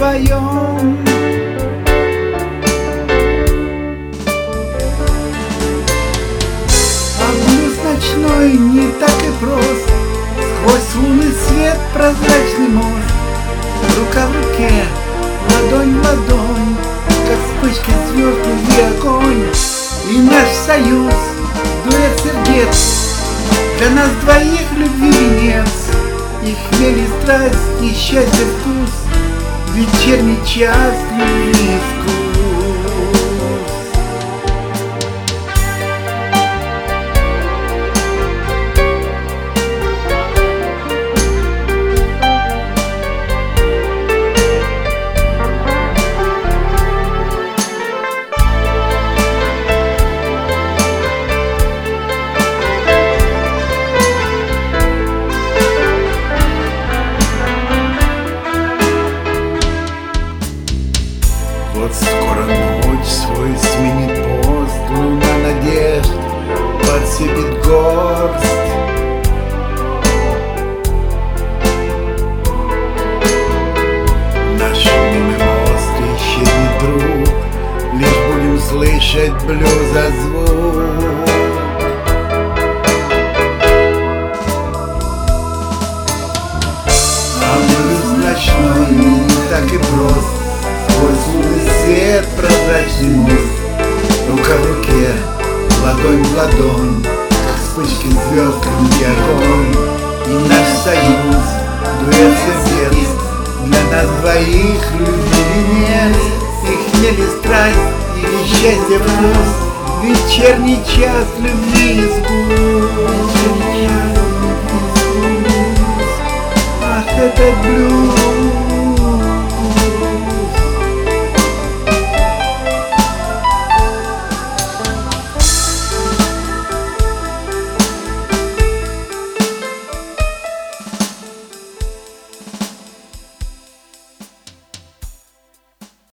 вдвоем. А блюз ночной не так и прост, сквозь лунный свет прозрачный мост. Рука в руке, ладонь в ладонь, как вспышки звезд и огонь. И наш союз, дуэт сердец, для нас двоих любви венец. И хмель, и страсть, и счастье вкус, вечерний час любви вкус. Вот скоро ночь свой сменит пост, луна надежд подсыпет горсть. Наш милый мост исчезнет друг, лишь будем слышать блюза звук. А блюз ночной не так и прост, сквозь лунный свет прозрачный мост. Рука в руке, ладонь в ладонь, как вспышки звезд и огонь. И наш союз, дуэт сердец, для нас двоих любви венец. И хмель, и страсть, и счастье вкус, вечерний час любви искус. Ах, этот блюз!